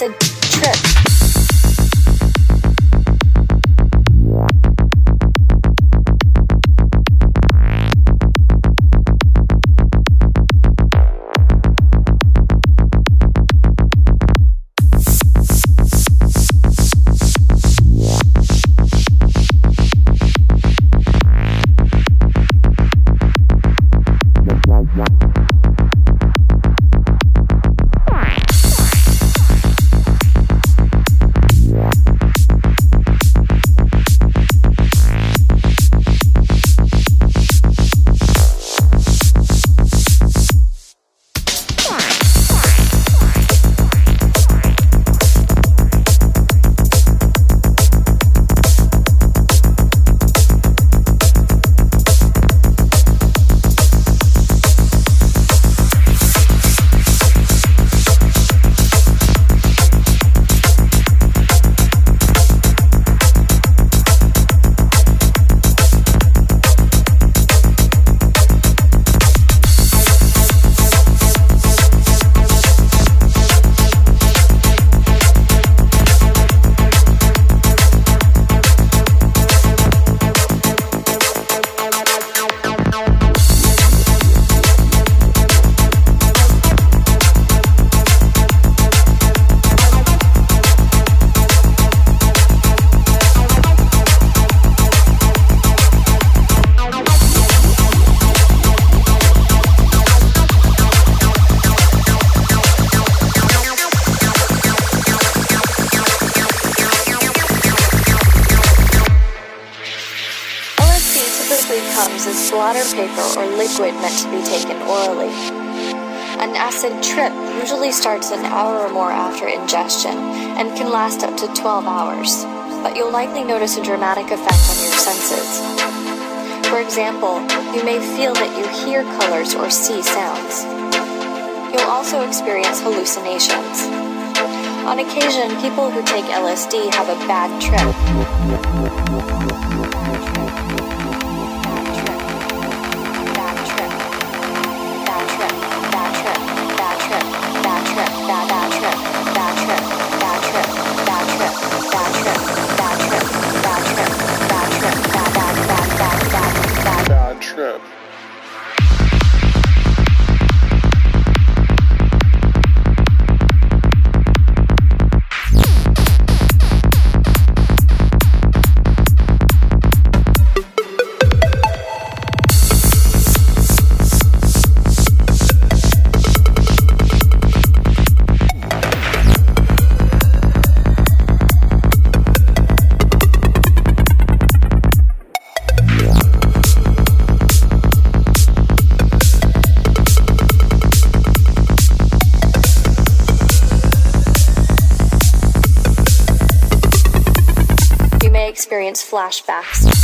acid trip. Comes as blotter paper or liquid meant to be taken orally. An acid trip usually starts an hour or more after ingestion and can last up to 12 hours, but you'll likely notice a dramatic effect on your senses. For example, you may feel that you hear colors or see sounds. You'll also experience hallucinations. On occasion, people who take LSD have a bad trip. Bad trip. Experience flashbacks.